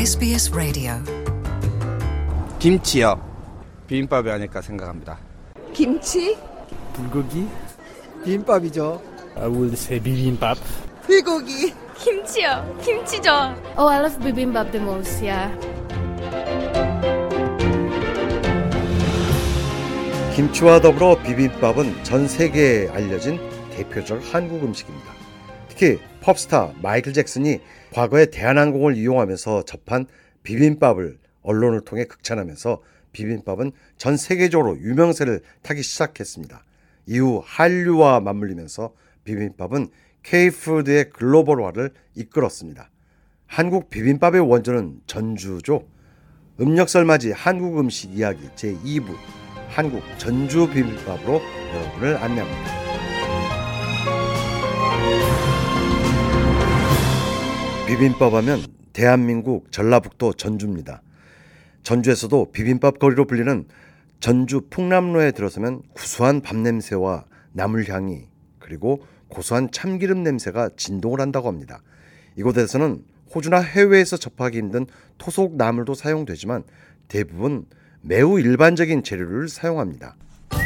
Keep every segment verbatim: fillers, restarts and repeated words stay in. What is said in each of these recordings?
에스비에스 라디오. 김치요. 비빔밥이 아닐까 생각합니다. 김치? 불고기? 비빔밥이죠. I would say 비빔밥. 불고기. 김치요. 김치죠. Oh, I love bibimbap the most, yeah. 김치와 더불어 비빔밥은 전 세계에 알려진 대표적 한국 음식입니다. 특히 pop스타 마이클 잭슨이 과거에 대한항공을 이용하면서 접한 비빔밥을 언론을 통해 극찬하면서 비빔밥은 전 세계적으로 유명세를 타기 시작했습니다. 이후 한류와 맞물리면서 비빔밥은 K푸드의 글로벌화를 이끌었습니다. 한국 비빔밥의 원조는 전주죠. 음력설맞이 한국 음식 이야기 제이 부 한국 전주 비빔밥으로 여러분을 안내합니다. 비빔밥 하면 대한민국 전라북도 전주입니다. 전주에서도 비빔밥 거리로 불리는 전주 풍남로에 들어서면 구수한 밥 냄새와 나물향이 그리고 고소한 참기름 냄새가 진동을 한다고 합니다. 이곳에서는 호주나 해외에서 접하기 힘든 토속 나물도 사용되지만 대부분 매우 일반적인 재료를 사용합니다.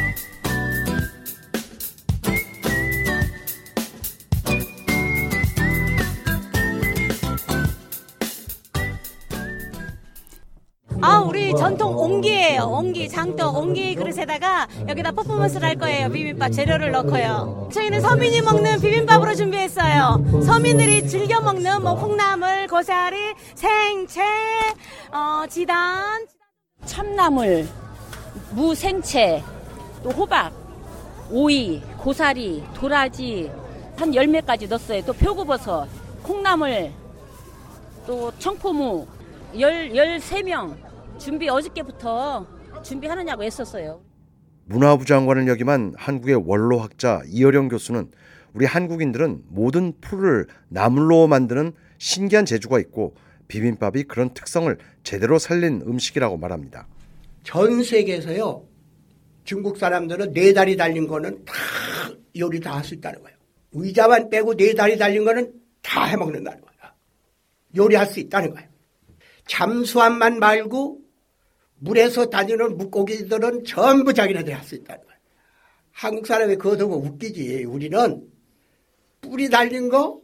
아, 우리 전통 옹기예요. 옹기, 장떡, 옹기 그릇에다가 여기다 퍼포먼스를 할 거예요. 비빔밥 재료를 넣고요. 저희는 서민이 먹는 비빔밥으로 준비했어요. 서민들이 즐겨 먹는 뭐 콩나물, 고사리, 생채, 어, 지단, 참나물, 무, 생채, 또 호박, 오이, 고사리, 도라지 한 열 매까지 넣었어요. 또 표고버섯, 콩나물, 또 청포무 열, 열세 명 준비 어저께부터 준비하느냐고 했었어요. 문화부 장관을 역임한 한국의 원로학자 이어령 교수는 우리 한국인들은 모든 풀을 나물로 만드는 신기한 재주가 있고 비빔밥이 그런 특성을 제대로 살린 음식이라고 말합니다. 전 세계에서요. 중국 사람들은 네 다리 달린 거는 다 요리 다 할 수 있다는 거예요. 의자만 빼고 네 다리 달린 거는 다 해먹는다는 거예요. 요리할 수 있다는 거예요. 잠수함만 말고 물에서 다니는 물고기들은 전부 자기네들이 할 수 있다는 거예요. 한국 사람이 그거 보고 웃기지. 우리는 뿌리 달린 거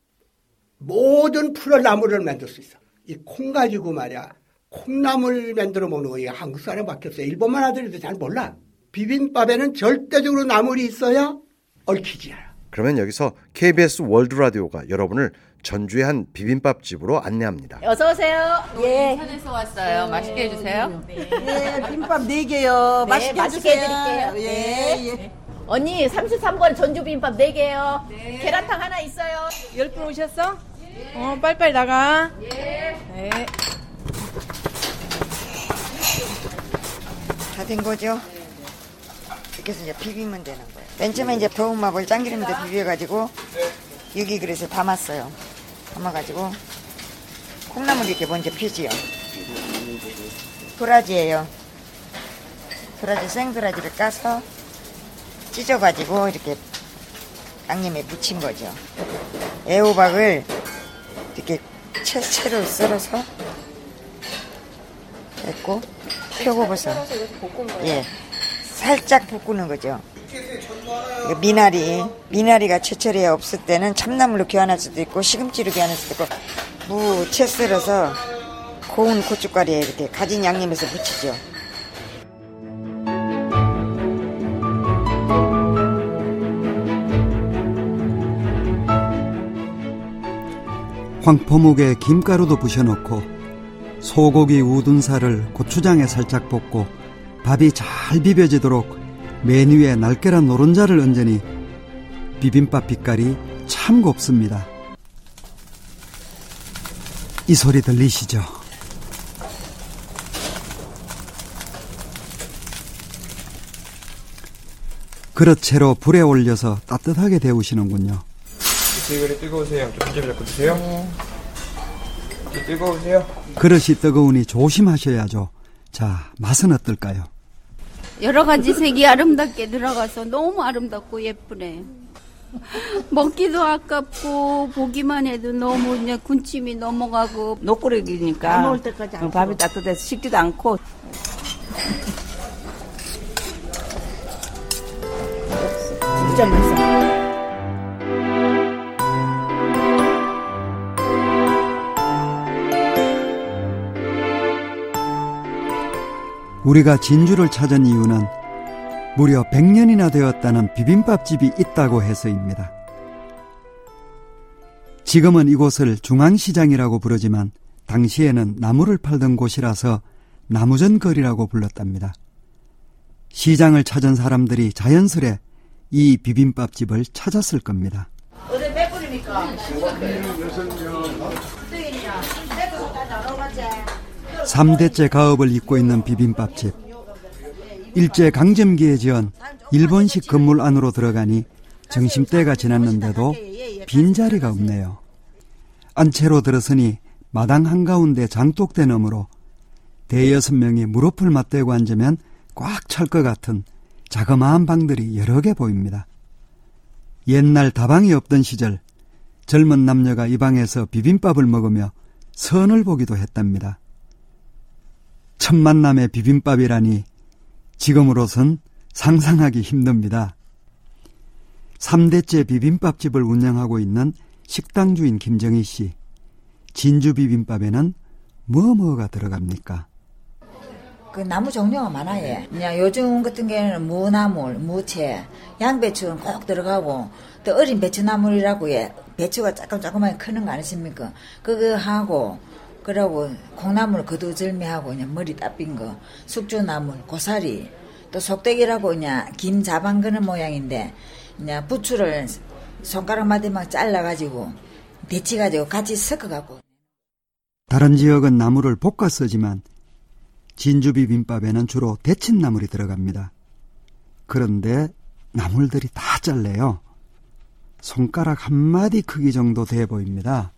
모든 풀을 나물을 만들 수 있어. 이 콩 가지고 말이야. 콩나물 만들어 먹는 거 이게 한국 사람 바뀌었어요. 일본만 아들도 잘 몰라. 비빔밥에는 절대적으로 나물이 있어야 얽히지 않아. 그러면 여기서 케이비에스 월드 라디오가 여러분을 전주의 한 비빔밥 집으로 안내합니다. 어서 오세요. 예. 산에서 왔어요. 네. 맛있게 해주세요. 네, 네 비빔밥 네 개요. 네, 맛있게, 맛있게 해드릴게요. 예, 네. 예. 언니 삼십삼 번 전주 비빔밥 네 개요. 네. 계란탕 하나 있어요. 열 분 오셨어? 예. 어, 빨리빨리 나가. 예. 네. 다 된 거죠? 이렇게 해서 이제 비비면 되는 거예요. 맨 처음에 이제 더운밥을 짱기름에 비벼가지고 유기 그릇에 담았어요. 담아가지고 콩나물 이렇게 먼저 피지요. 도라지예요. 도라지 생도라지를 까서 찢어가지고 이렇게 양념에 묻힌 거죠. 애호박을 이렇게 채, 채로 썰어서 했고 표고버섯 예 살짝 볶는 거죠. 미나리 미나리가 제철에 없을 때는 참나물로 교환할 수도 있고 시금치로 교환할 수도 있고 무 채 썰어서 고운 고춧가루에 이렇게 가진 양념에서 묻히죠. 황포묵에 김가루도 부셔놓고 소고기 우둔살을 고추장에 살짝 볶고 밥이 잘 비벼지도록 맨 위에 날계란 노른자를 얹으니 비빔밥 빛깔이 참 곱습니다. 이 소리 들리시죠? 그릇 채로 불에 올려서 따뜻하게 데우시는군요. 그릇이 뜨거우세요. 좀 좀 잡고 드세요. 네. 뜨거우세요. 그릇이 뜨거우니 조심하셔야죠. 자, 맛은 어떨까요? 여러 가지 색이 아름답게 들어가서 너무 아름답고 예쁘네. 먹기도 아깝고 보기만 해도 너무 그냥 군침이 넘어가고 녹고래기니까 안 먹을 때까지 안 밥이 따뜻해서 식지도 않고. 진짜 맛있어. 우리가 진주를 찾은 이유는 무려 백 년이나 되었다는 비빔밥집이 있다고 해서입니다. 지금은 이곳을 중앙시장이라고 부르지만 당시에는 나무를 팔던 곳이라서 나무전거리라고 불렀답니다. 시장을 찾은 사람들이 자연스레 이 비빔밥집을 찾았을 겁니다. 어디 몇 분입니까? 삼 대째 가업을 잇고 있는 비빔밥집. 일제강점기에 지은 일본식 건물 안으로 들어가니 점심때가 지났는데도 빈자리가 없네요. 안채로 들어서니 마당 한가운데 장독대 너머로 대여섯 명이 무릎을 맞대고 앉으면 꽉 찰 것 같은 자그마한 방들이 여러 개 보입니다. 옛날 다방이 없던 시절 젊은 남녀가 이 방에서 비빔밥을 먹으며 선을 보기도 했답니다. 첫 만남의 비빔밥이라니 지금으로선 상상하기 힘듭니다. 삼 대째 비빔밥집을 운영하고 있는 식당 주인 김정희 씨. 진주 비빔밥에는 뭐 뭐가 들어갑니까? 그 나무 종류가 많아요. 그냥 요즘 같은 경우에는 무나물, 무채, 양배추는 꼭 들어가고 또 어린 배추나물이라고 해. 배추가 조금조금하게 크는 거 아니십니까? 그거 하고 그러고 콩나물 거두절미하고 그냥 머리 따핀 거, 숙주나물, 고사리, 또 속대기라고 그냥 김 자반 그는 모양인데 그냥 부추를 손가락 마디만 잘라가지고 데치가지고 같이 섞어갖고. 다른 지역은 나물을 볶아 쓰지만 진주 비빔밥에는 주로 데친 나물이 들어갑니다. 그런데 나물들이 다 잘래요. 손가락 한 마디 크기 정도 돼 보입니다.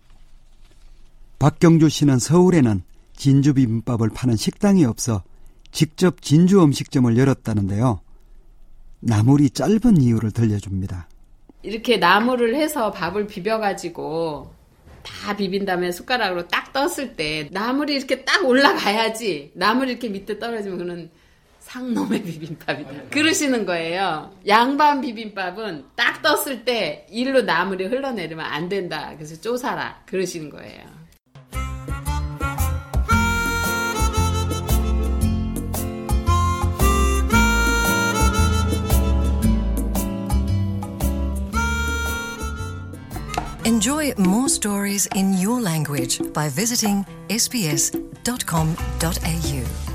박경주 씨는 서울에는 진주 비빔밥을 파는 식당이 없어 직접 진주 음식점을 열었다는데요. 나물이 짧은 이유를 들려줍니다. 이렇게 나물을 해서 밥을 비벼가지고 다 비빈 다음에 숟가락으로 딱 떴을 때 나물이 이렇게 딱 올라가야지. 나물이 이렇게 밑에 떨어지면 그는 상놈의 비빔밥이다 그러시는 거예요. 양반 비빔밥은 딱 떴을 때 일로 나물이 흘러내리면 안 된다. 그래서 쪼사라 그러시는 거예요. Enjoy more stories in your language by visiting s b s dot com dot a u.